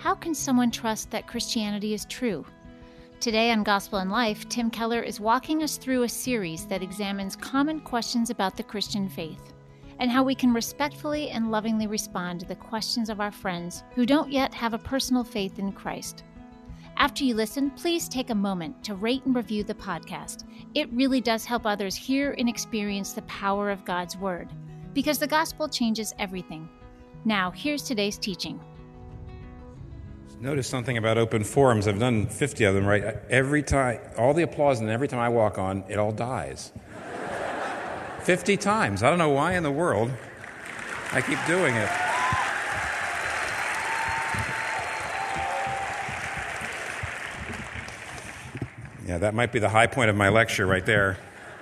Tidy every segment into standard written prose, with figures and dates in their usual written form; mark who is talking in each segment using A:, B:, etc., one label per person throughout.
A: how can someone trust that Christianity is true? Today on Gospel in Life, Tim Keller is walking us through a series that examines common questions about the Christian faith and how we can respectfully and lovingly respond to the questions of our friends who don't yet have a personal faith in Christ. After you listen, please take a moment to rate and review the podcast. It really does help others hear and experience the power of God's Word, because the gospel changes everything. Now, here's today's teaching.
B: Notice something about open forums. I've done 50 of them, right? Every time, all the applause, and every time I walk on, it all dies. 50 times. I don't know why in the world I keep doing it. Yeah, that might be the high point of my lecture right there.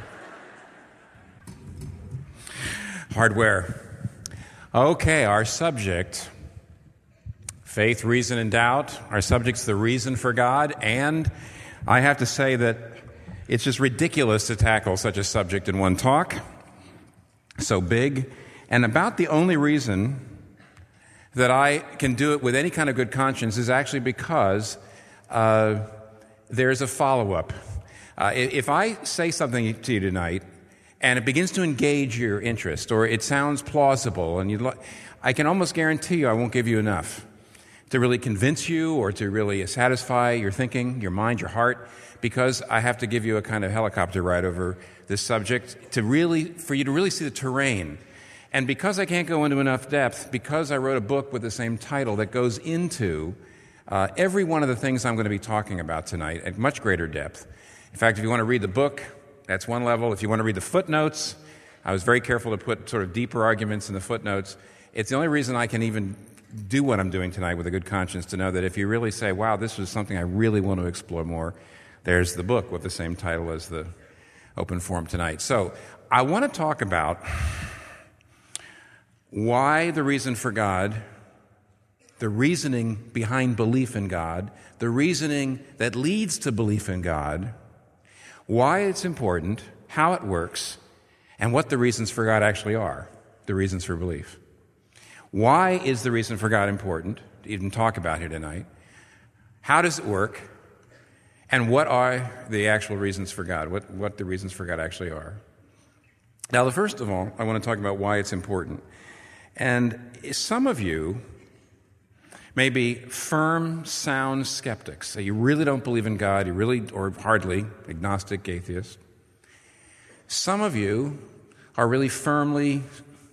B: Hardware. Okay, our subject, faith, reason, and doubt. Our subject's the reason for God, and I have to say that it's just ridiculous to tackle such a subject in one talk, so big, and about the only reason that I can do it with any kind of good conscience is actually because there's a follow-up. If I say something to you tonight, and it begins to engage your interest, or it sounds plausible, and I can almost guarantee you I won't give you enough to really convince you or to really satisfy your thinking, your mind, your heart, because I have to give you a kind of helicopter ride over this subject for you to really see the terrain. And because I can't go into enough depth, because I wrote a book with the same title that goes into every one of the things I'm going to be talking about tonight at much greater depth. In fact, if you want to read the book, that's one level. If you want to read the footnotes, I was very careful to put sort of deeper arguments in the footnotes. It's the only reason I can even do what I'm doing tonight with a good conscience, to know that if you really say, wow, this was something I really want to explore more, there's the book with the same title as the open forum tonight. So I want to talk about why the reason for God, the reasoning behind belief in God, the reasoning that leads to belief in God, why it's important, how it works, and what the reasons for God actually are, the reasons for belief. Why is the reason for God important to even talk about here tonight? How does it work? And what are the actual reasons for God? What the reasons for God actually are? Now, first of all, I want to talk about why it's important. And some of you may be firm, sound skeptics. So you really don't believe in God, you really, or hardly, agnostic, atheist. Some of you are really firmly,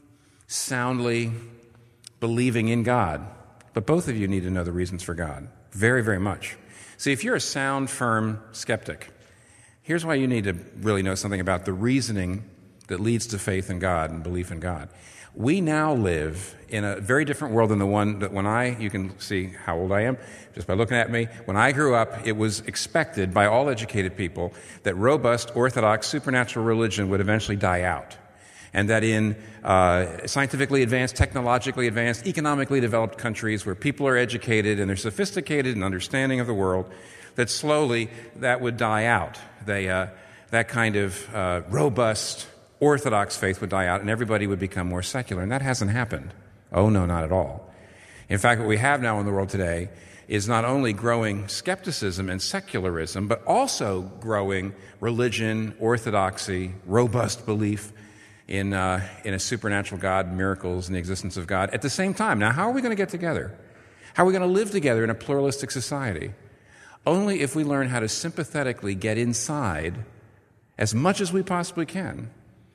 B: soundly believing in God. But both of you need to know the reasons for God. Very, very much. See, if you're a sound, firm skeptic, here's why you need to really know something about the reasoning that leads to faith in God and belief in God. We now live in a very different world than the one that you can see how old I am just by looking at me. When I grew up, it was expected by all educated people that robust, orthodox, supernatural religion would eventually die out. And that in scientifically advanced, technologically advanced, economically developed countries where people are educated and they're sophisticated in understanding of the world, that slowly that would die out. That kind of robust, orthodox faith would die out and everybody would become more secular. And that hasn't happened. Oh, no, not at all. In fact, what we have now in the world today is not only growing skepticism and secularism, but also growing religion, orthodoxy, robust belief in a supernatural God, miracles, and the existence of God at the same time. Now, how are we going to get together? How are we going to live together in a pluralistic society? Only if we learn how to sympathetically get inside, as much as we possibly can,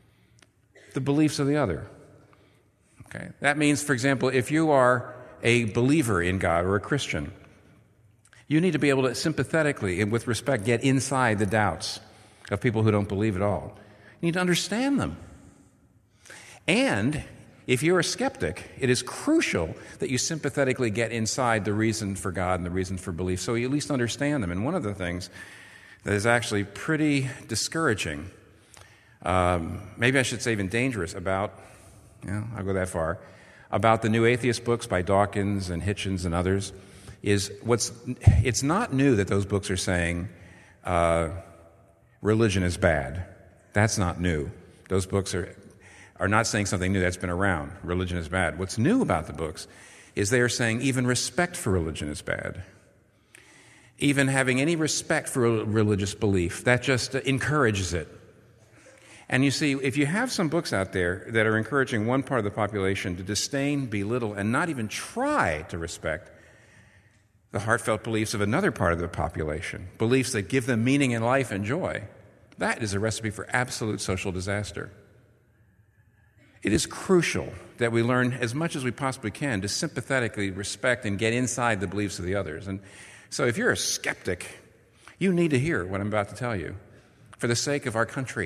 B: the beliefs of the other. Okay? That means, for example, if you are a believer in God or a Christian, you need to be able to sympathetically and with respect get inside the doubts of people who don't believe at all. You need to understand them. And if you're a skeptic, it is crucial that you sympathetically get inside the reason for God and the reason for belief so you at least understand them. And one of the things that is actually pretty discouraging, maybe I should say even dangerous about, I'll go that far, about the new atheist books by Dawkins and Hitchens and others, is it's not new that those books are saying religion is bad. That's not new. Those books are not saying something new that's been around. Religion is bad. What's new about the books is they are saying even respect for religion is bad. Even having any respect for religious belief, that just encourages it. And you see, if you have some books out there that are encouraging one part of the population to disdain, belittle, and not even try to respect the heartfelt beliefs of another part of the population, beliefs that give them meaning in life and joy, that is a recipe for absolute social disaster. It is crucial that we learn as much as we possibly can to sympathetically respect and get inside the beliefs of the others. And so if you're a skeptic, you need to hear what I'm about to tell you for the sake of our country.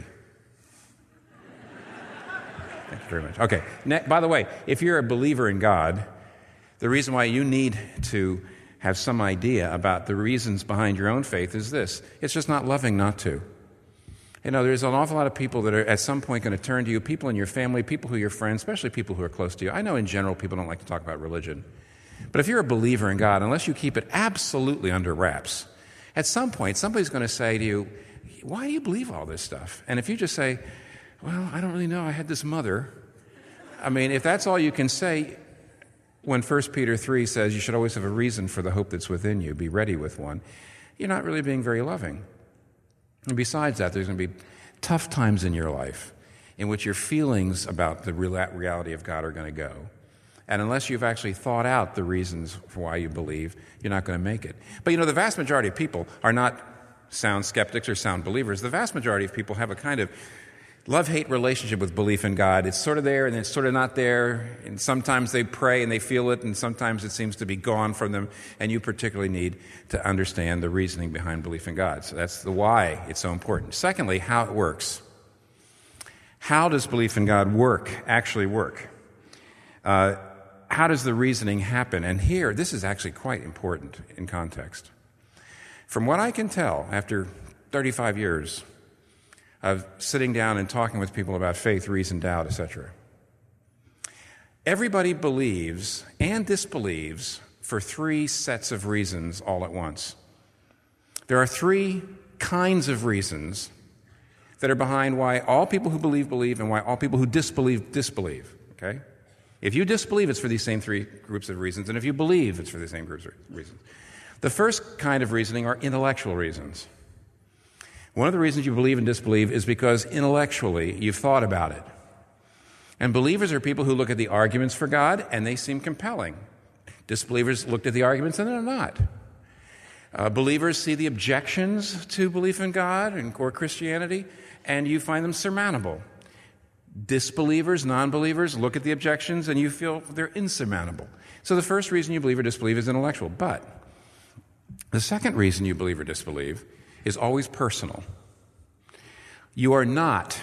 B: Thank you very much. Okay. By the way, if you're a believer in God, the reason why you need to have some idea about the reasons behind your own faith is this. It's just not loving not to. You know, there's an awful lot of people that are at some point going to turn to you, people in your family, people who are your friends, especially people who are close to you. I know in general people don't like to talk about religion. But if you're a believer in God, unless you keep it absolutely under wraps, at some point somebody's going to say to you, why do you believe all this stuff? And if you just say, well, I don't really know, I had this mother. I mean, if that's all you can say, when 1 Peter 3 says you should always have a reason for the hope that's within you, be ready with one, you're not really being very loving. And besides that, there's going to be tough times in your life in which your feelings about the reality of God are going to go. And unless you've actually thought out the reasons for why you believe, you're not going to make it. But you know, the vast majority of people are not sound skeptics or sound believers. The vast majority of people have a kind of love-hate relationship with belief in God. It's sort of there and it's sort of not there. And sometimes they pray and they feel it, and sometimes it seems to be gone from them. And you particularly need to understand the reasoning behind belief in God. So that's the why it's so important. Secondly, how it works. How does belief in God actually work? How does the reasoning happen? And here, this is actually quite important in context. From what I can tell, after 35 years of sitting down and talking with people about faith, reason, doubt, etc., everybody believes and disbelieves for three sets of reasons all at once. There are three kinds of reasons that are behind why all people who believe, and why all people who disbelieve, okay? If you disbelieve, it's for these same three groups of reasons, and if you believe, it's for the same groups of reasons. The first kind of reasoning are intellectual reasons. One of the reasons you believe and disbelieve is because intellectually you've thought about it. And believers are people who look at the arguments for God and they seem compelling. Disbelievers looked at the arguments and they're not. Believers see the objections to belief in God or Christianity and you find them surmountable. Disbelievers, non-believers, look at the objections and you feel they're insurmountable. So the first reason you believe or disbelieve is intellectual. But the second reason you believe or disbelieve is always personal. We are not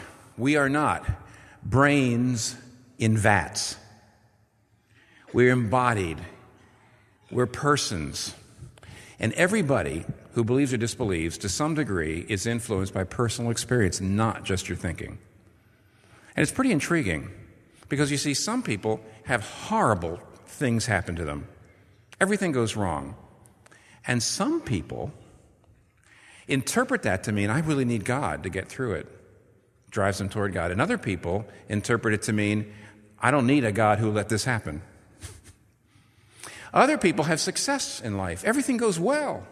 B: brains in vats. We're embodied. We're persons. And everybody who believes or disbelieves, to some degree, is influenced by personal experience, not just your thinking. And it's pretty intriguing, because you see, some people have horrible things happen to them. Everything goes wrong. And some people interpret that to mean, I really need God to get through it. Drives them toward God. And other people interpret it to mean, I don't need a God who let this happen. Other people have success in life. Everything goes well.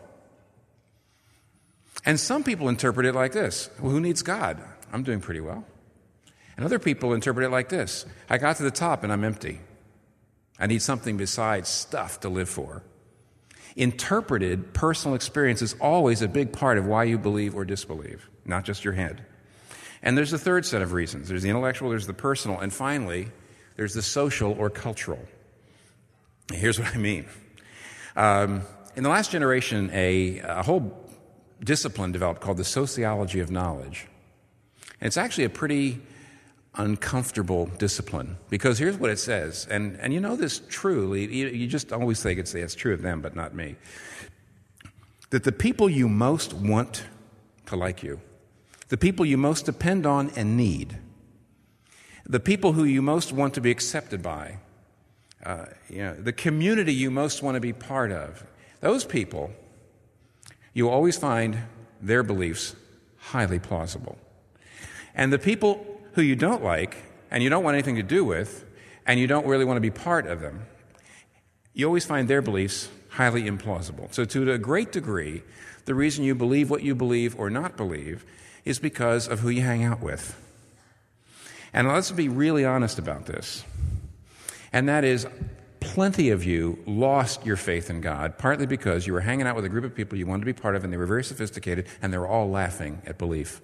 B: And some people interpret it like this. Well, who needs God? I'm doing pretty well. And other people interpret it like this. I got to the top and I'm empty. I need something besides stuff to live for. Interpreted personal experience is always a big part of why you believe or disbelieve, not just your head. And there's a third set of reasons. There's the intellectual, there's the personal, and finally, there's the social or cultural. Here's what I mean. In the last generation, a whole discipline developed called the sociology of knowledge. And it's actually a pretty uncomfortable discipline, because here's what it says, and you know this truly, you just always think it's true of them, but not me, that the people you most want to like you, the people you most depend on and need, the people who you most want to be accepted by, the community you most want to be part of, those people, you always find their beliefs highly plausible. And the people who you don't like, and you don't want anything to do with, and you don't really want to be part of them, you always find their beliefs highly implausible. So to a great degree, the reason you believe what you believe or not believe is because of who you hang out with. And let's be really honest about this. And that is, plenty of you lost your faith in God, partly because you were hanging out with a group of people you wanted to be part of, and they were very sophisticated, and they were all laughing at belief.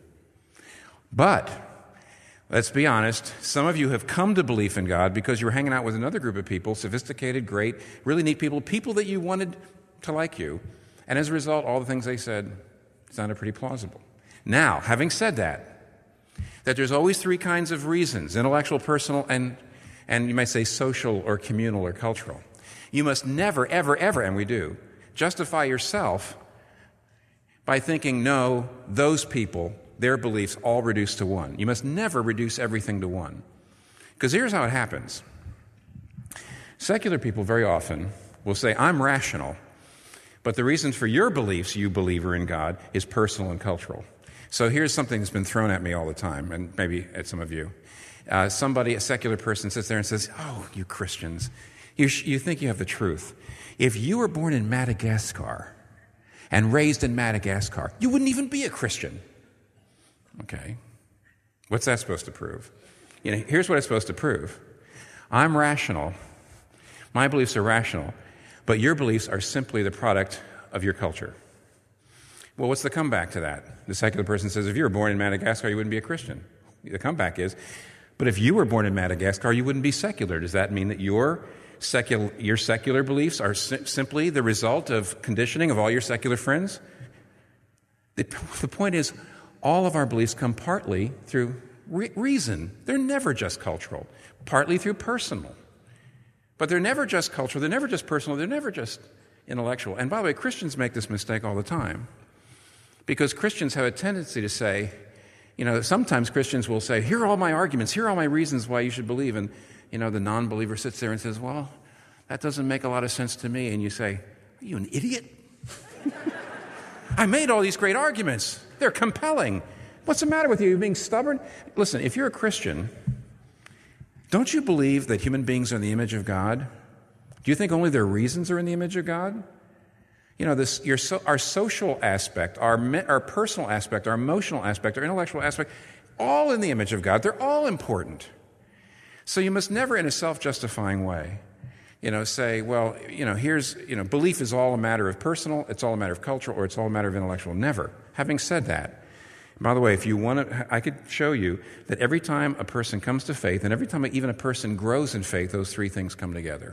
B: But let's be honest, some of you have come to belief in God because you were hanging out with another group of people, sophisticated, great, really neat people that you wanted to like you. And as a result, all the things they said sounded pretty plausible. Now, having said that there's always three kinds of reasons: intellectual, personal, and you might say social or communal or cultural. You must never, ever, ever, and we do, justify yourself by thinking, no, those people, their beliefs all reduce to one. You must never reduce everything to one. Because here's how it happens. Secular people very often will say, I'm rational, but the reason for your beliefs, you believer in God, is personal and cultural. So here's something that's been thrown at me all the time, and maybe at some of you. A secular person, sits there and says, oh, you Christians, you think you have the truth. If you were born in Madagascar and raised in Madagascar, you wouldn't even be a Christian. Okay. What's that supposed to prove? Here's what it's supposed to prove. I'm rational. My beliefs are rational, but your beliefs are simply the product of your culture. Well, what's the comeback to that? The secular person says, if you were born in Madagascar, you wouldn't be a Christian. The comeback is, but if you were born in Madagascar, you wouldn't be secular. Does that mean that your secular beliefs are simply the result of conditioning of all your secular friends? The point is, all of our beliefs come partly through reason. They're never just cultural. Partly through personal. But they're never just cultural. They're never just personal. They're never just intellectual. And by the way, Christians make this mistake all the time. Because Christians have a tendency to say, sometimes Christians will say, here are all my arguments, here are all my reasons why you should believe. And, the non-believer sits there and says, well, that doesn't make a lot of sense to me. And you say, are you an idiot? I made all these great arguments. They're compelling. What's the matter with you? You're being stubborn? Listen, if you're a Christian, don't you believe that human beings are in the image of God? Do you think only their reasons are in the image of God? Our social aspect, our personal aspect, our emotional aspect, our intellectual aspect, all in the image of God. They're all important. So you must never, in a self-justifying way, say, well, belief is all a matter of personal, it's all a matter of cultural, or it's all a matter of intellectual. Never. Having said that, by the way, if you want to, I could show you that every time a person comes to faith, and every time even a person grows in faith, those three things come together.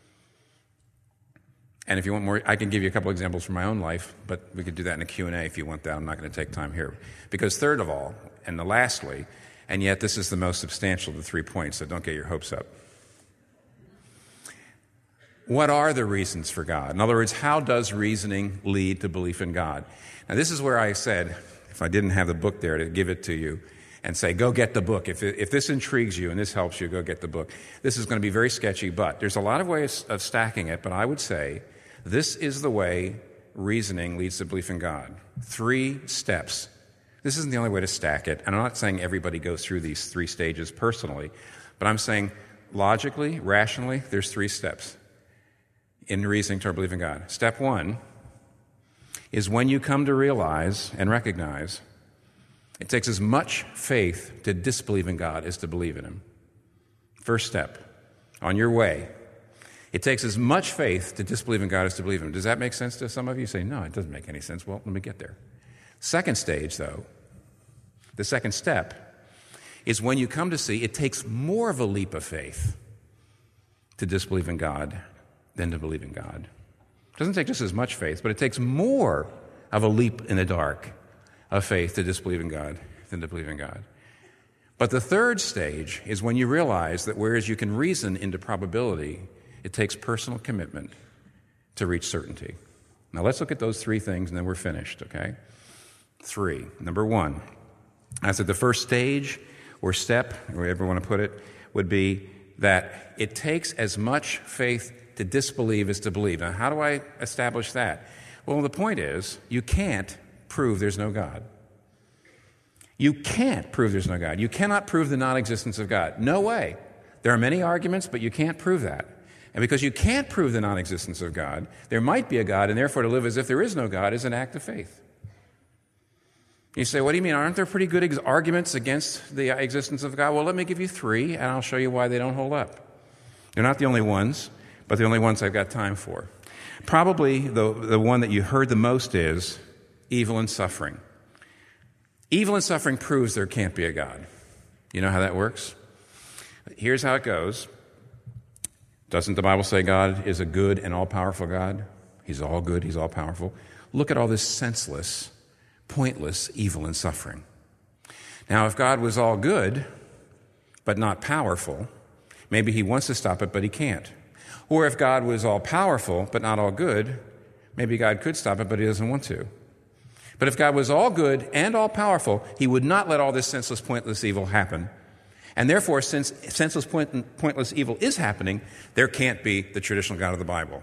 B: And if you want more, I can give you a couple examples from my own life, but we could do that in a Q&A if you want that. I'm not going to take time here. Because third of all, and lastly, and yet this is the most substantial of the 3 points, so don't get your hopes up. What are the reasons for God? In other words, how does reasoning lead to belief in God? Now, this is where I said, if I didn't have the book there, to give it to you and say, go get the book. If this intrigues you and this helps you, go get the book. This is going to be very sketchy, but there's a lot of ways of stacking it, but I would say this is the way reasoning leads to belief in God. 3 steps. This isn't the only way to stack it, and I'm not saying everybody goes through these 3 stages personally, but I'm saying logically, rationally, there's 3 steps in reasoning toward belief in God. Step 1 is when you come to realize and recognize it takes as much faith to disbelieve in God as to believe in Him. First step, on your way. It takes as much faith to disbelieve in God as to believe in Him. Does that make sense to some of you? You say, no, it doesn't make any sense. Well, let me get there. Second stage, though, the second step, is when you come to see it takes more of a leap of faith to disbelieve in God than to believe in God. It doesn't take just as much faith, but it takes more of a leap in the dark of faith to disbelieve in God than to believe in God. But the third stage is when you realize that whereas you can reason into probability, it takes personal commitment to reach certainty. Now let's look at those 3 things and then we're finished, okay? 3. Number 1, I said the first stage or step, or whatever you want to put it, would be that it takes as much faith to disbelieve is to believe. Now, how do I establish that? Well, the point is, you can't prove there's no God. You can't prove there's no God. You cannot prove the non-existence of God. No way. There are many arguments, but you can't prove that. And because you can't prove the non-existence of God, there might be a God, and therefore to live as if there is no God is an act of faith. You say, what do you mean? Aren't there pretty good arguments against the existence of God? Well, let me give you 3, and I'll show you why they don't hold up. They're not the only ones, but the only ones I've got time for. Probably the one that you heard the most is evil and suffering. Evil and suffering proves there can't be a God. You know how that works? Here's how it goes. Doesn't the Bible say God is a good and all-powerful God? He's all good, he's all-powerful. Look at all this senseless, pointless evil and suffering. Now, if God was all good, but not powerful, maybe he wants to stop it, but he can't. Or if God was all powerful, but not all good, maybe God could stop it, but he doesn't want to. But if God was all good and all powerful, he would not let all this senseless, pointless evil happen. And therefore, since senseless, pointless evil is happening, there can't be the traditional God of the Bible.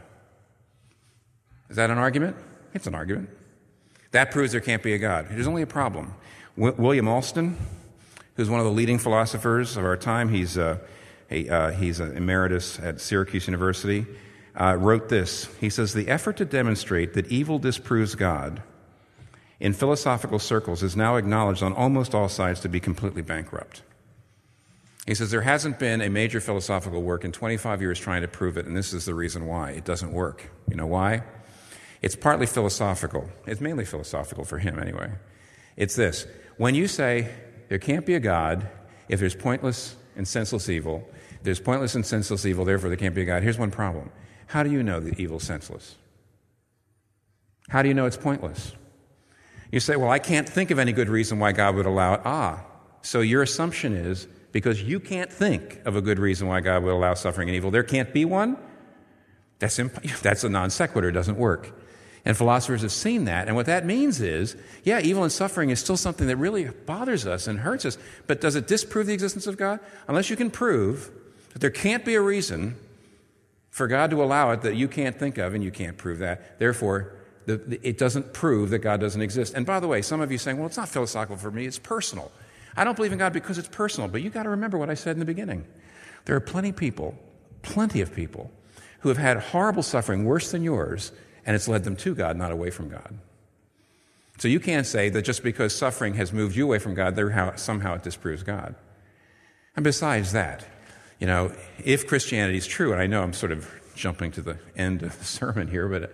B: Is that an argument? It's an argument. That proves there can't be a God. There's only a problem. William Alston, who's one of the leading philosophers of our time, he's an emeritus at Syracuse University, wrote this. He says, the effort to demonstrate that evil disproves God in philosophical circles is now acknowledged on almost all sides to be completely bankrupt. He says there hasn't been a major philosophical work in 25 years trying to prove it, and this is the reason why. It doesn't work. You know why? It's partly philosophical. It's mainly philosophical for him anyway. It's this. When you say there can't be a God if there's pointless and senseless evil, there's pointless and senseless evil, therefore there can't be a God. Here's one problem. How do you know that evil is senseless? How do you know it's pointless? You say, well, I can't think of any good reason why God would allow it. So your assumption is because you can't think of a good reason why God would allow suffering and evil, there can't be one? That's a non sequitur. It doesn't work. And philosophers have seen that. And what that means is, yeah, evil and suffering is still something that really bothers us and hurts us. But does it disprove the existence of God? Unless you can prove that there can't be a reason for God to allow it that you can't think of, and you can't prove that. Therefore, it doesn't prove that God doesn't exist. And by the way, some of you are saying, well, it's not philosophical for me, it's personal. I don't believe in God because it's personal. But you've got to remember what I said in the beginning. There are plenty of people, who have had horrible suffering, worse than yours, and it's led them to God, not away from God. So you can't say that just because suffering has moved you away from God, somehow it disproves God. And besides that, if Christianity is true, and I know I'm sort of jumping to the end of the sermon here, but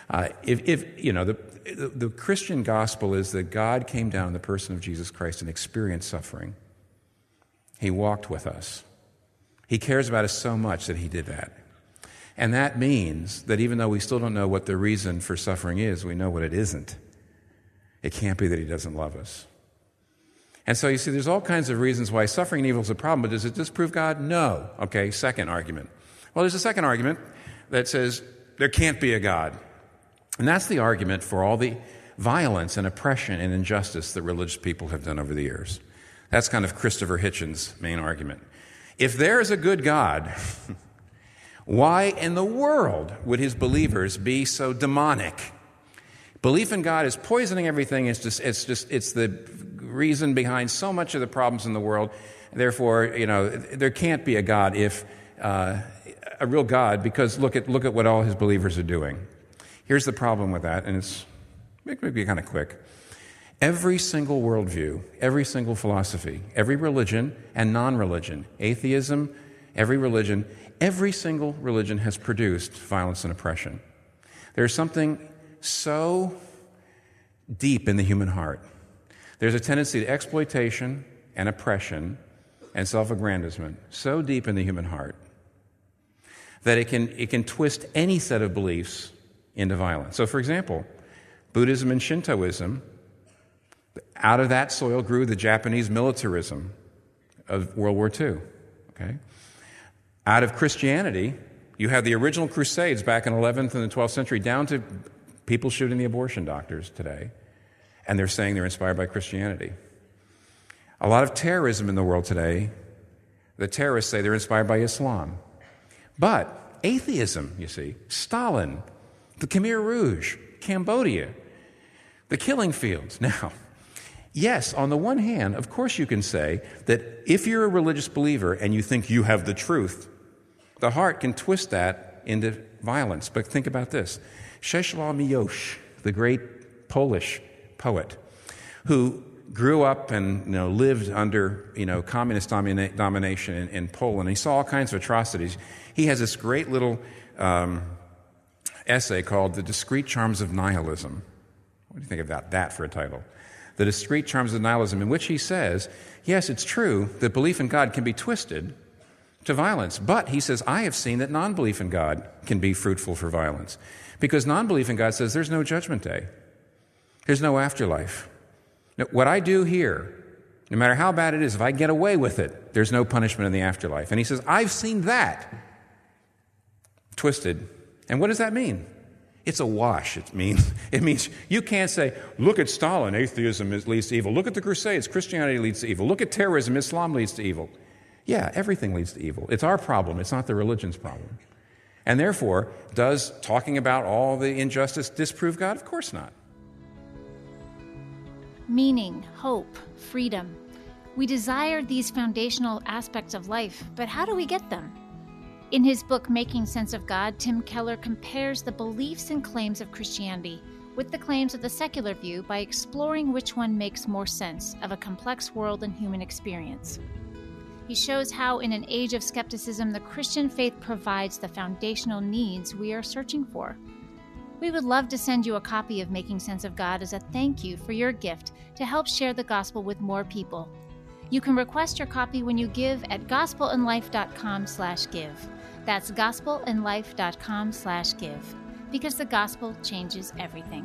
B: the Christian gospel is that God came down in the person of Jesus Christ and experienced suffering. He walked with us. He cares about us so much that he did that. And that means that even though we still don't know what the reason for suffering is, we know what it isn't. It can't be that he doesn't love us. And so you see, there's all kinds of reasons why suffering and evil is a problem, but does it disprove God? No. Okay, second argument. Well, there's a second argument that says there can't be a God. And that's the argument for all the violence and oppression and injustice that religious people have done over the years. That's kind of Christopher Hitchens' main argument. If there is a good God, why in the world would his believers be so demonic? Belief in God is poisoning everything. It's the reason behind so much of the problems in the world. Therefore, there can't be a God if a real God, because look at what all his believers are doing. Here's the problem with that, and it may be kind of quick. Every single worldview, every single philosophy, every religion and non-religion, atheism, every single religion has produced violence and oppression. There's something so deep in the human heart. There's a tendency to exploitation and oppression and self-aggrandizement so deep in the human heart that it can twist any set of beliefs into violence. So, for example, Buddhism and Shintoism, out of that soil grew the Japanese militarism of World War II. Okay? Out of Christianity, you have the original Crusades back in the 11th and the 12th century, down to people shooting the abortion doctors today, and they're saying they're inspired by Christianity. A lot of terrorism in the world today, the terrorists say they're inspired by Islam. But atheism, you see, Stalin, the Khmer Rouge, Cambodia, the killing fields. Now, yes, on the one hand, of course you can say that if you're a religious believer and you think you have the truth, the heart can twist that into violence. But think about this. Czesław Miłosz, the great Polish poet, who grew up and lived under communist domination in Poland. He saw all kinds of atrocities. He has this great little essay called "The Discreet Charms of Nihilism." What do you think about that for a title? The Discreet Charms of Nihilism, in which he says, yes, it's true that belief in God can be twisted to violence, but he says, I have seen that non-belief in God can be fruitful for violence, because non-belief in God says there's no judgment day. There's no afterlife. Now, what I do here, no matter how bad it is, if I get away with it, there's no punishment in the afterlife. And he says, I've seen that twisted. And what does that mean? It's a wash. It means you can't say, look at Stalin, atheism leads to evil. Look at the Crusades, Christianity leads to evil. Look at terrorism, Islam leads to evil. Yeah, everything leads to evil. It's our problem. It's not the religion's problem. And therefore, does talking about all the injustice disprove God? Of course not.
A: Meaning, hope, freedom. We desire these foundational aspects of life, but how do we get them? In his book, Making Sense of God, Tim Keller compares the beliefs and claims of Christianity with the claims of the secular view by exploring which one makes more sense of a complex world and human experience. He shows how, in an age of skepticism, the Christian faith provides the foundational needs we are searching for. We would love to send you a copy of Making Sense of God as a thank you for your gift to help share the gospel with more people. You can request your copy when you give at gospelandlife.com/give. That's gospelandlife.com/give, because the gospel changes everything.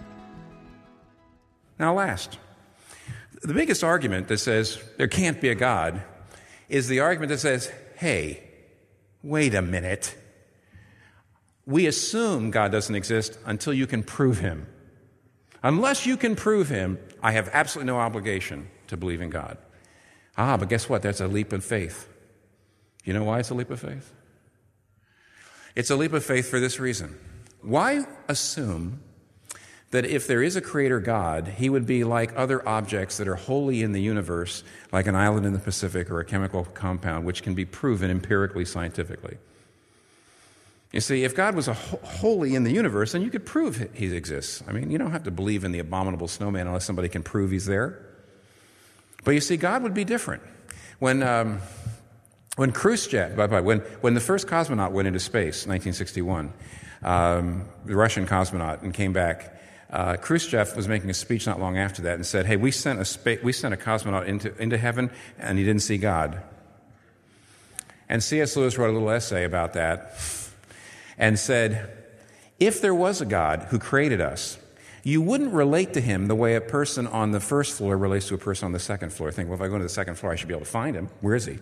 B: Now, last, the biggest argument that says there can't be a God is the argument that says, hey, wait a minute. We assume God doesn't exist until you can prove him. Unless you can prove him, I have absolutely no obligation to believe in God. But guess what? That's a leap of faith. You know why it's a leap of faith? It's a leap of faith for this reason. Why assume that if there is a creator God, he would be like other objects that are wholly in the universe, like an island in the Pacific or a chemical compound, which can be proven empirically, scientifically? You see, if God was wholly in the universe, then you could prove he exists. I mean, you don't have to believe in the abominable snowman unless somebody can prove he's there. But you see, God would be different. When Khrushchev, when the first cosmonaut went into space, 1961, the Russian cosmonaut, and came back, Khrushchev was making a speech not long after that and said, "Hey, we sent a cosmonaut into heaven, and he didn't see God." And C.S. Lewis wrote a little essay about that and said, if there was a God who created us, you wouldn't relate to him the way a person on the first floor relates to a person on the second floor. Think, well, if I go to the second floor, I should be able to find him. Where is he?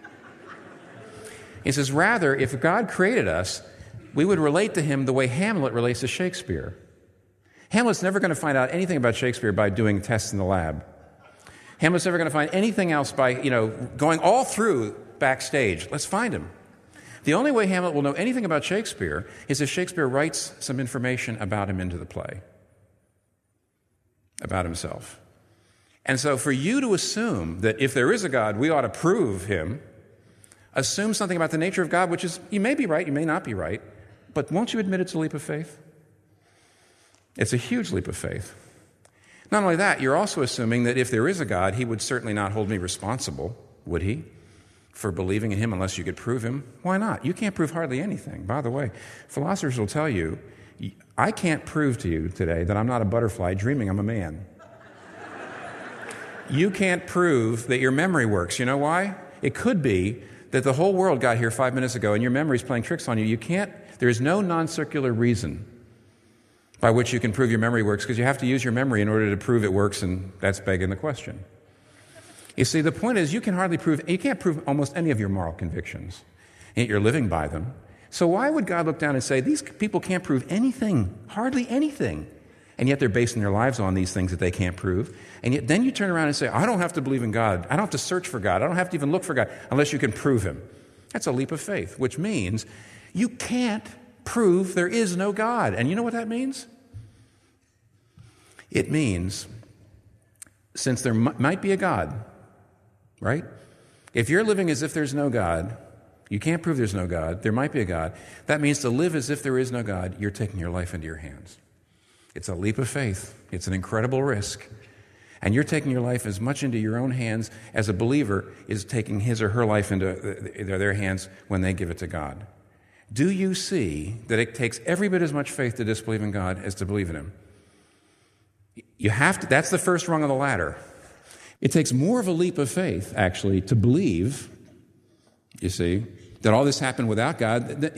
B: He says, rather, if God created us, we would relate to him the way Hamlet relates to Shakespeare. Hamlet's never going to find out anything about Shakespeare by doing tests in the lab. Hamlet's never going to find anything else by, going all through backstage. Let's find him. The only way Hamlet will know anything about Shakespeare is if Shakespeare writes some information about him into the play, about himself. And so for you to assume that if there is a God, we ought to prove him, assume something about the nature of God, which is, you may be right, you may not be right, but won't you admit it's a leap of faith? It's a huge leap of faith. Not only that, you're also assuming that if there is a God, he would certainly not hold me responsible, would he, for believing in him unless you could prove him? Why not? You can't prove hardly anything. By the way, philosophers will tell you, I can't prove to you today that I'm not a butterfly dreaming I'm a man. You can't prove that your memory works. You know why? It could be that the whole world got here 5 minutes ago and your memory's playing tricks on you. There is no non-circular reason by which you can prove your memory works, because you have to use your memory in order to prove it works, and that's begging the question. You see, the point is you can't prove almost any of your moral convictions, and yet you're living by them. So why would God look down and say, these people can't prove anything, hardly anything, and yet they're basing their lives on these things that they can't prove? And yet then you turn around and say, I don't have to believe in God. I don't have to search for God. I don't have to even look for God unless you can prove him. That's a leap of faith, which means you can't prove there is no God. And you know what that means? It means, since there might be a God, right? If you're living as if there's no God, You can't prove there's no God. There might be a God. That means to live as if there is no God, you're taking your life into your hands. It's a leap of faith. It's an incredible risk. And you're taking your life as much into your own hands as a believer is taking his or her life into their hands when they give it to God. Do you see that it takes every bit as much faith to disbelieve in God as to believe in him? You have to. That's the first rung of the ladder. It takes more of a leap of faith, actually, to believe, you see, that all this happened without God.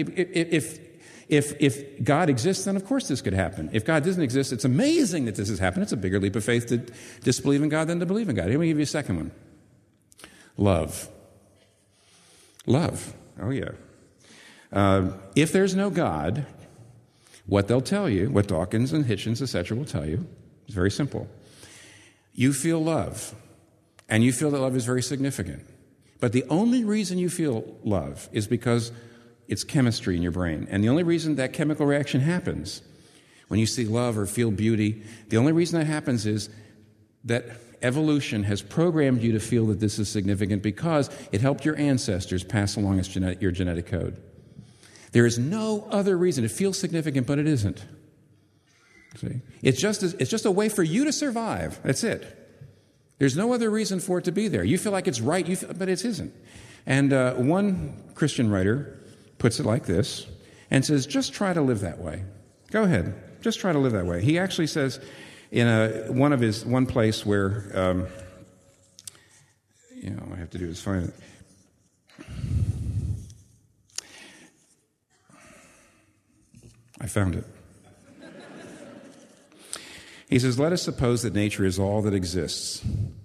B: If God exists, then of course this could happen. If God doesn't exist, it's amazing that this has happened. It's a bigger leap of faith to disbelieve in God than to believe in God. Let me give you a second one. Love. Love. Oh, yeah. If there's no God, what they'll tell you, what Dawkins and Hitchens, etc., will tell you, is very simple. You feel love, and you feel that love is very significant. But the only reason you feel love is because it's chemistry in your brain. And the only reason that chemical reaction happens when you see love or feel beauty, the only reason that happens is that evolution has programmed you to feel that this is significant because it helped your ancestors pass along your genetic code. There is no other reason. It feels significant, but it isn't. See? It's just a way for you to survive. That's it. There's no other reason for it to be there. You feel like it's right, but it isn't. And one Christian writer puts it like this and says, just try to live that way. Go ahead. Just try to live that way. He actually says in one place where, all I have to do is find it. I found it. He says, let us suppose that nature is all that exists.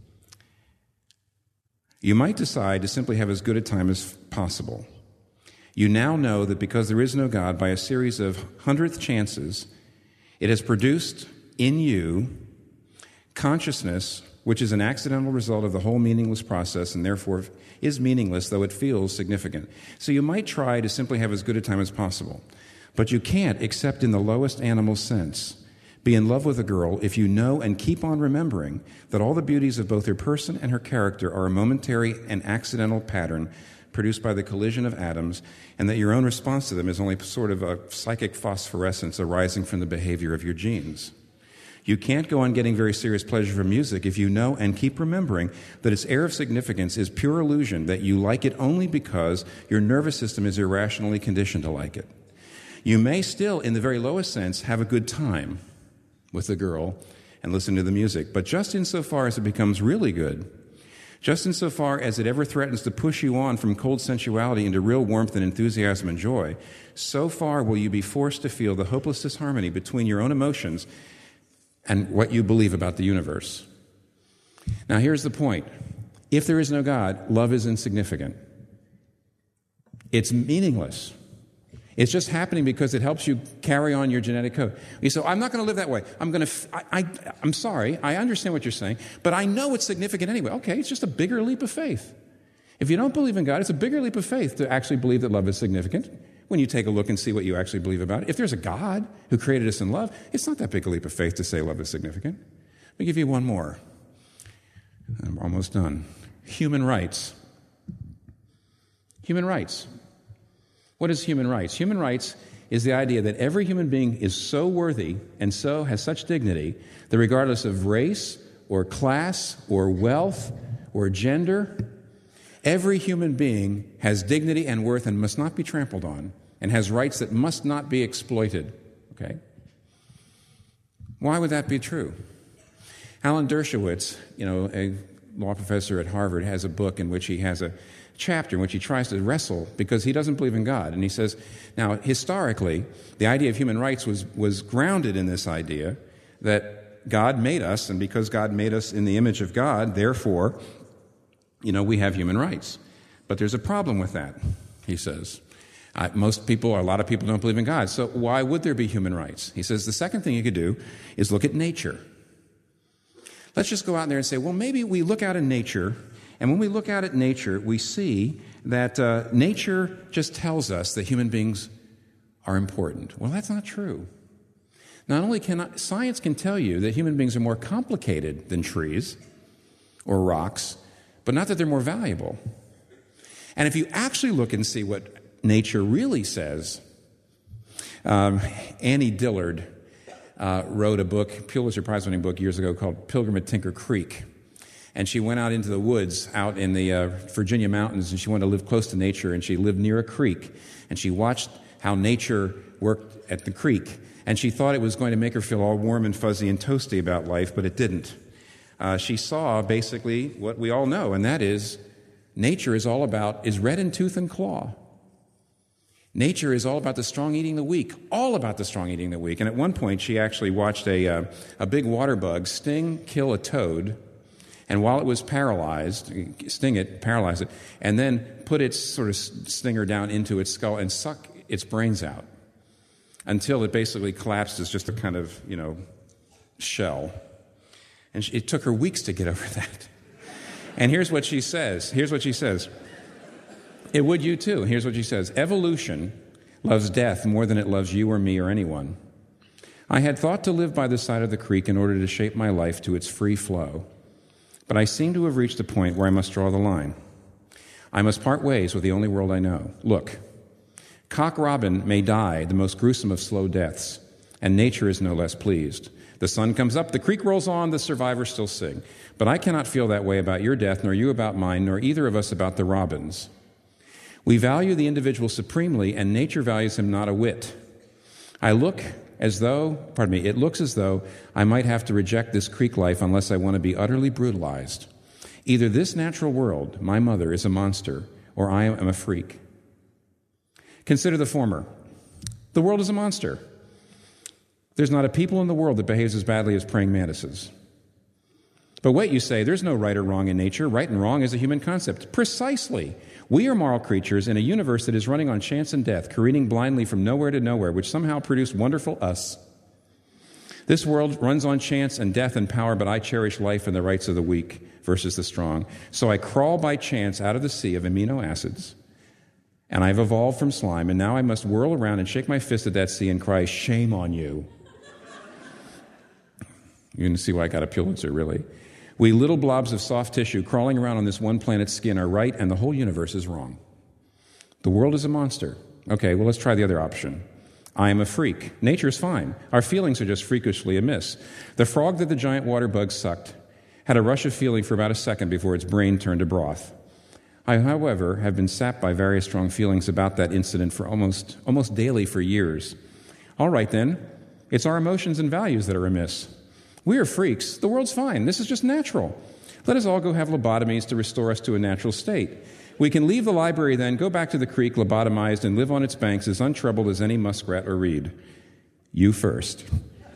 B: You might decide to simply have as good a time as possible. You now know that because there is no God, by a series of hundredth chances, it has produced in you consciousness, which is an accidental result of the whole meaningless process and therefore is meaningless, though it feels significant. So you might try to simply have as good a time as possible. But you can't, except in the lowest animal sense, be in love with a girl if you know and keep on remembering that all the beauties of both her person and her character are a momentary and accidental pattern produced by the collision of atoms, and that your own response to them is only sort of a psychic phosphorescence arising from the behavior of your genes. You can't go on getting very serious pleasure from music if you know and keep remembering that its air of significance is pure illusion, that you like it only because your nervous system is irrationally conditioned to like it. You may still, in the very lowest sense, have a good time with the girl and listen to the music, but just insofar as it becomes really good, just insofar as it ever threatens to push you on from cold sensuality into real warmth and enthusiasm and joy, so far will you be forced to feel the hopeless disharmony between your own emotions and what you believe about the universe. Now, here's the point. If there is no God, love is insignificant. It's meaningless. It's just happening because it helps you carry on your genetic code. You say, I'm not going to live that way. I'm sorry. I understand what you're saying, but I know it's significant anyway. Okay, it's just a bigger leap of faith. If you don't believe in God, it's a bigger leap of faith to actually believe that love is significant when you take a look and see what you actually believe about it. If there's a God who created us in love, it's not that big a leap of faith to say love is significant. Let me give you one more. I'm almost done. Human rights. Human rights. What is human rights? Human rights is the idea that every human being is so worthy and so has such dignity that regardless of race or class or wealth or gender, every human being has dignity and worth and must not be trampled on and has rights that must not be exploited. Okay? Why would that be true? Alan Dershowitz, a law professor at Harvard, has a book in which he has a chapter in which he tries to wrestle because he doesn't believe in God. And he says, now, historically, the idea of human rights was grounded in this idea that God made us, and because God made us in the image of God, therefore, we have human rights. But there's a problem with that, he says. A lot of people don't believe in God, so why would there be human rights? He says the second thing you could do is look at nature. Let's just go out there and say, well, maybe we look out in nature, and when we look out at nature, we see that nature just tells us that human beings are important. Well, that's not true. Not only can science can tell you that human beings are more complicated than trees or rocks, but not that they're more valuable. And if you actually look and see what nature really says, Annie Dillard wrote a book, Pulitzer Prize-winning book years ago called Pilgrim at Tinker Creek. And she went out into the woods out in the Virginia mountains, and she wanted to live close to nature, and she lived near a creek. And she watched how nature worked at the creek. And she thought it was going to make her feel all warm and fuzzy and toasty about life, but it didn't. She saw basically what we all know, and that is nature is red in tooth and claw. Nature is all about the strong eating the weak, all about the strong eating the weak. And at one point, she actually watched a big water bug kill a toad, and while it was paralyzed, paralyze it, and then put its sort of stinger down into its skull and suck its brains out until it basically collapsed as just a kind of, shell. And it took her weeks to get over that. And here's what she says. It would you too. Here's what she says. Evolution loves death more than it loves you or me or anyone. I had thought to live by the side of the creek in order to shape my life to its free flow. But I seem to have reached a point where I must draw the line. I must part ways with the only world I know. Look, Cock Robin may die the most gruesome of slow deaths, and nature is no less pleased. The sun comes up, the creek rolls on, the survivors still sing. But I cannot feel that way about your death, nor you about mine, nor either of us about the robins. We value the individual supremely, and nature values him not a whit. It looks as though I might have to reject this creek life unless I want to be utterly brutalized. Either this natural world, my mother, is a monster, or I am a freak. Consider the former. The world is a monster. There's not a people in the world that behaves as badly as praying mantises. But wait, you say, there's no right or wrong in nature. Right and wrong is a human concept. Precisely. We are moral creatures in a universe that is running on chance and death, careening blindly from nowhere to nowhere, which somehow produced wonderful us. This world runs on chance and death and power, but I cherish life and the rights of the weak versus the strong. So I crawl by chance out of the sea of amino acids, and I've evolved from slime, and now I must whirl around and shake my fist at that sea and cry, shame on you. You can see why I got a Pulitzer, really. We little blobs of soft tissue crawling around on this one planet's skin are right, and the whole universe is wrong. The world is a monster. Okay, well, let's try the other option. I am a freak. Nature is fine. Our feelings are just freakishly amiss. The frog that the giant water bug sucked had a rush of feeling for about a second before its brain turned to broth. I, however, have been sapped by various strong feelings about that incident for almost daily for years. All right, then. It's our emotions and values that are amiss. We are freaks. The world's fine. This is just natural. Let us all go have lobotomies to restore us to a natural state. We can leave the library then, go back to the creek lobotomized, and live on its banks as untroubled as any muskrat or reed. You first.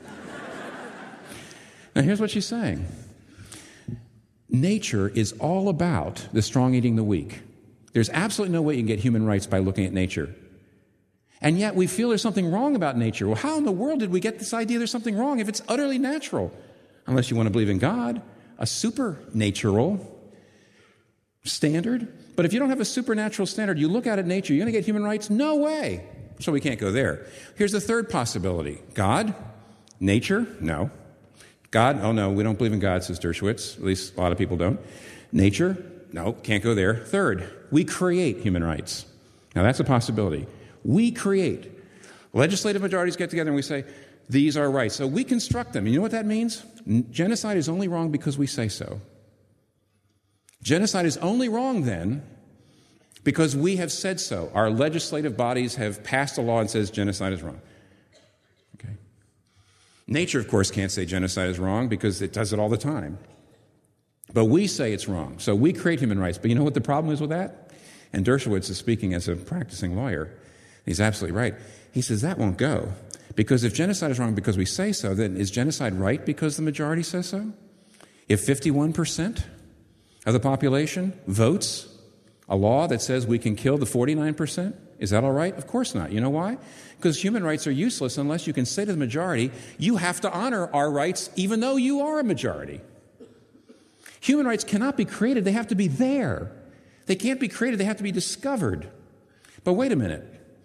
B: Now here's what she's saying. Nature is all about the strong eating the weak. There's absolutely no way you can get human rights by looking at nature. And yet we feel there's something wrong about nature. Well, how in the world did we get this idea there's something wrong if it's utterly natural? Unless you want to believe in God, a supernatural standard. But if you don't have a supernatural standard, you look out at nature, you're going to get human rights? No way. So we can't go there. Here's the third possibility. God? Nature? No. God? Oh, no, we don't believe in God, says Dershowitz. At least a lot of people don't. Nature? No, can't go there. Third, we create human rights. Now, that's a possibility. We create. Legislative majorities get together and we say, these are rights. So we construct them. You know what that means? Genocide is only wrong because we say so. Genocide is only wrong then because we have said so. Our legislative bodies have passed a law and says genocide is wrong. Okay. Nature, of course, can't say genocide is wrong because it does it all the time. But we say it's wrong. So we create human rights. But you know what the problem is with that? And Dershowitz is speaking as a practicing lawyer. He's absolutely right. He says that won't go. Because if genocide is wrong because we say so, then is genocide right because the majority says so? If 51% of the population votes a law that says we can kill the 49%, is that all right? Of course not. You know why? Because human rights are useless unless you can say to the majority, you have to honor our rights even though you are a majority. Human rights cannot be created. They have to be there. They can't be created. They have to be discovered. But wait a minute.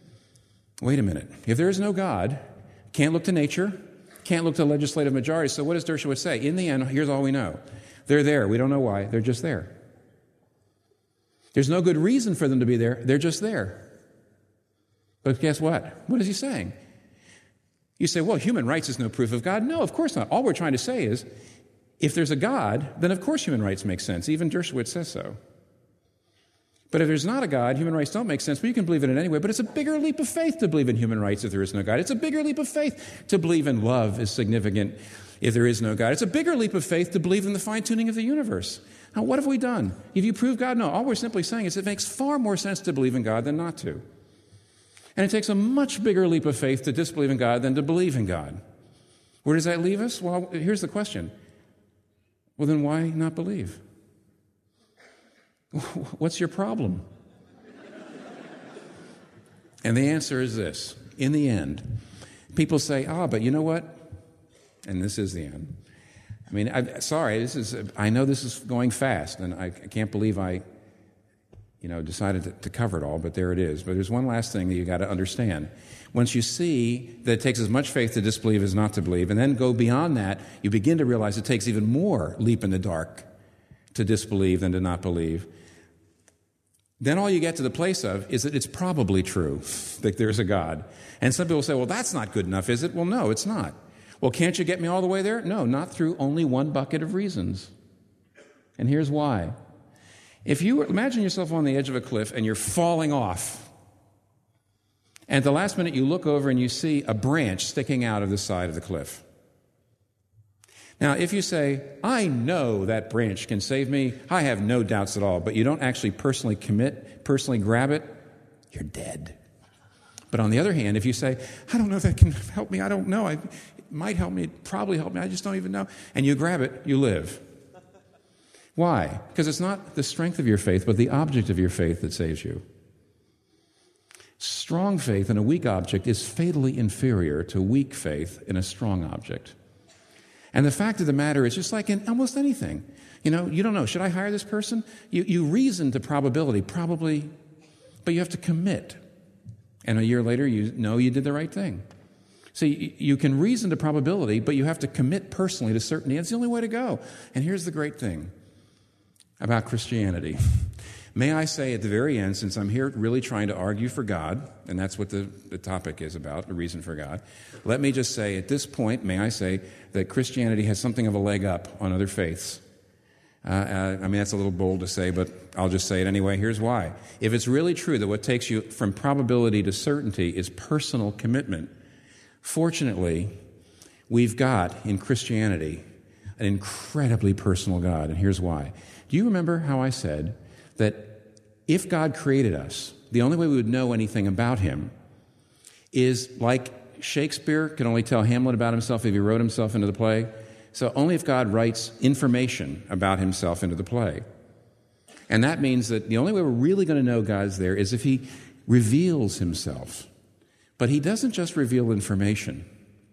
B: If there is no God, can't look to nature, can't look to legislative majorities. So what does Dershowitz say? In the end, here's all we know. They're there. We don't know why. They're just there. There's no good reason for them to be there. They're just there. But guess what? What is he saying? You say, well, human rights is no proof of God. No, of course not. All we're trying to say is, if there's a God, then of course human rights make sense. Even Dershowitz says so. But if there's not a God, human rights don't make sense, but you can believe in it anyway. But it's a bigger leap of faith to believe in human rights if there is no God. It's a bigger leap of faith to believe in love is significant if there is no God. It's a bigger leap of faith to believe in the fine-tuning of the universe. Now, what have we done? Have you proved God? No. All we're simply saying is it makes far more sense to believe in God than not to. And it takes a much bigger leap of faith to disbelieve in God than to believe in God. Where does that leave us? Well, here's the question. Well, then why not believe? What's your problem? And the answer is this. In the end, people say, but you know what? And this is the end. I mean, I know this is going fast, and I can't believe I decided to cover it all, but there it is. But there's one last thing that you got to understand. Once you see that it takes as much faith to disbelieve as not to believe, and then go beyond that, you begin to realize it takes even more leap in the dark to disbelieve than to not believe. Then all you get to the place of is that it's probably true that there's a God. And some people say, well, that's not good enough, is it? Well, no, it's not. Well, can't you get me all the way there? No, not through only one bucket of reasons. And here's why. If you imagine yourself on the edge of a cliff and you're falling off, and at the last minute you look over and you see a branch sticking out of the side of the cliff. Now, if you say, I know that branch can save me, I have no doubts at all, but you don't actually personally commit, personally grab it, you're dead. But on the other hand, if you say, I don't know if that can help me, I don't know, it might help me, it probably help me, I just don't even know, and you grab it, you live. Why? Because it's not the strength of your faith, but the object of your faith that saves you. Strong faith in a weak object is fatally inferior to weak faith in a strong object. And the fact of the matter is, just like in almost anything, you don't know, should I hire this person? You reason to probability, probably, but you have to commit. And a year later, you know you did the right thing. So you can reason to probability, but you have to commit personally to certainty. It's the only way to go. And here's the great thing about Christianity. May I say at the very end, since I'm here really trying to argue for God, and that's what the topic is about, the reason for God, let me just say at this point, may I say that Christianity has something of a leg up on other faiths. I mean, that's a little bold to say, but I'll just say it anyway. Here's why. If it's really true that what takes you from probability to certainty is personal commitment, fortunately, we've got in Christianity an incredibly personal God, and here's why. Do you remember how I said that if God created us, the only way we would know anything about him is like Shakespeare could only tell Hamlet about himself if he wrote himself into the play. So only if God writes information about himself into the play. And that means that the only way we're really going to know God's there is if he reveals himself. But he doesn't just reveal information.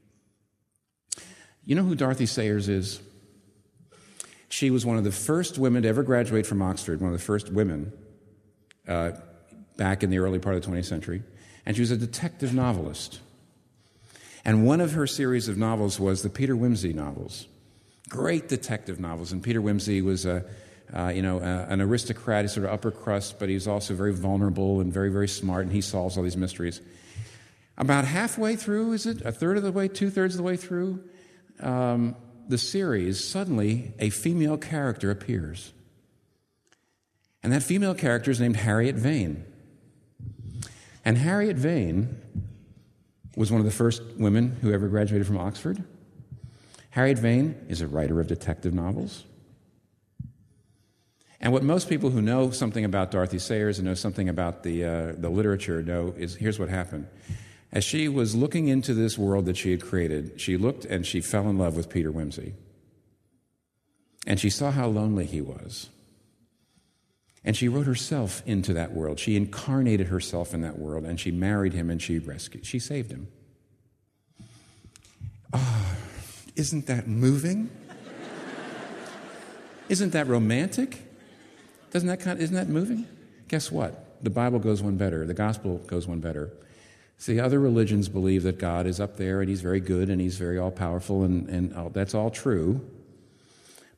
B: You know who Dorothy Sayers is? She was one of the first women to ever graduate from Oxford, one of the first women back in the early part of the 20th century. And she was a detective novelist. And one of her series of novels was the Peter Wimsey novels. Great detective novels. And Peter Wimsey was an aristocrat, sort of upper crust, but he's also very vulnerable and very, very smart, and he solves all these mysteries. About halfway through, is it? A third of the way, 2/3 of the way through, the series, suddenly a female character appears. And that female character is named Harriet Vane. And Harriet Vane was one of the first women who ever graduated from Oxford. Harriet Vane is a writer of detective novels. And what most people who know something about Dorothy Sayers and know something about the literature know is here's what happened. As she was looking into this world that she had created, she looked and she fell in love with Peter Wimsey. And she saw how lonely he was. And she wrote herself into that world. She incarnated herself in that world, and she married him, and she saved him. Oh, isn't that moving? Isn't that romantic? Isn't that moving? Guess what? The Bible goes one better. The gospel goes one better. See, other religions believe that God is up there and he's very good and he's very all-powerful and that's all true.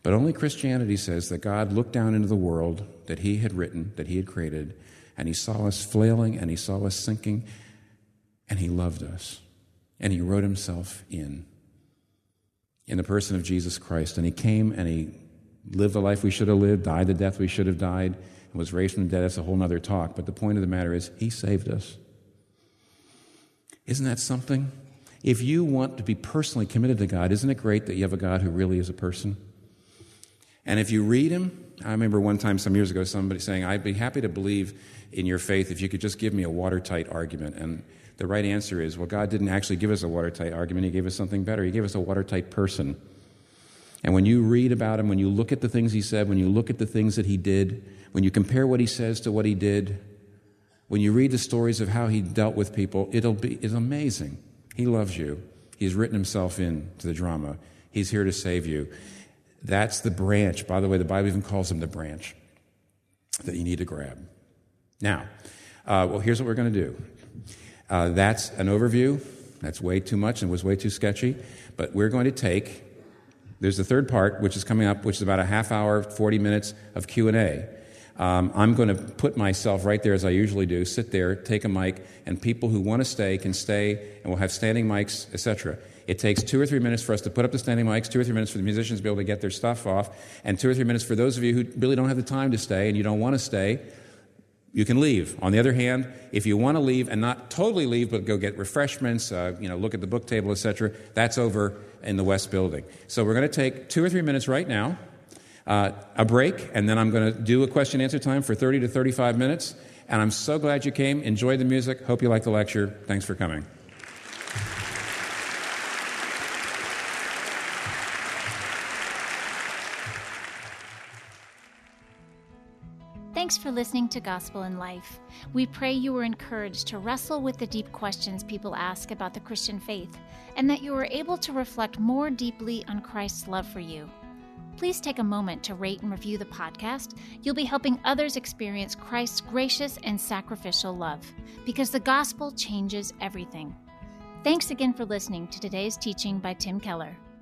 B: But only Christianity says that God looked down into the world that he had written, that he had created, and he saw us flailing, and he saw us sinking, and he loved us. And he wrote himself in the person of Jesus Christ. And he came and he lived the life we should have lived, died the death we should have died, and was raised from the dead. That's a whole other talk. But the point of the matter is, he saved us. Isn't that something? If you want to be personally committed to God, isn't it great that you have a God who really is a person? And if you read him, I remember one time some years ago somebody saying, I'd be happy to believe in your faith if you could just give me a watertight argument. And the right answer is, well, God didn't actually give us a watertight argument. He gave us something better. He gave us a watertight person. And when you read about him, when you look at the things he said, when you look at the things that he did, when you compare what he says to what he did, when you read the stories of how he dealt with people, it's amazing. He loves you. He's written himself into the drama. He's here to save you. That's the branch. By the way, the Bible even calls him the branch that you need to grab. Now, here's what we're going to do. That's an overview. That's way too much and was way too sketchy. But we're going to there's the third part, which is coming up, which is about a half hour, 40 minutes of Q&A. I'm going to put myself right there as I usually do, sit there, take a mic, and people who want to stay can stay, and we'll have standing mics, etc. It takes 2 or 3 minutes for us to put up the standing mics, 2 or 3 minutes for the musicians to be able to get their stuff off, and 2 or 3 minutes for those of you who really don't have the time to stay and you don't want to stay. You can leave. On the other hand, if you want to leave and not totally leave, but go get refreshments, look at the book table, etc., that's over in the West Building. So we're going to take 2 or 3 minutes right now, a break, and then I'm going to do a question-answer time for 30 to 35 minutes. And I'm so glad you came. Enjoy the music. Hope you like the lecture. Thanks for coming.
A: Thanks for listening to Gospel in Life. We pray you were encouraged to wrestle with the deep questions people ask about the Christian faith, and that you were able to reflect more deeply on Christ's love for you. Please take a moment to rate and review the podcast. You'll be helping others experience Christ's gracious and sacrificial love, because the gospel changes everything. Thanks again for listening to today's teaching by Tim Keller.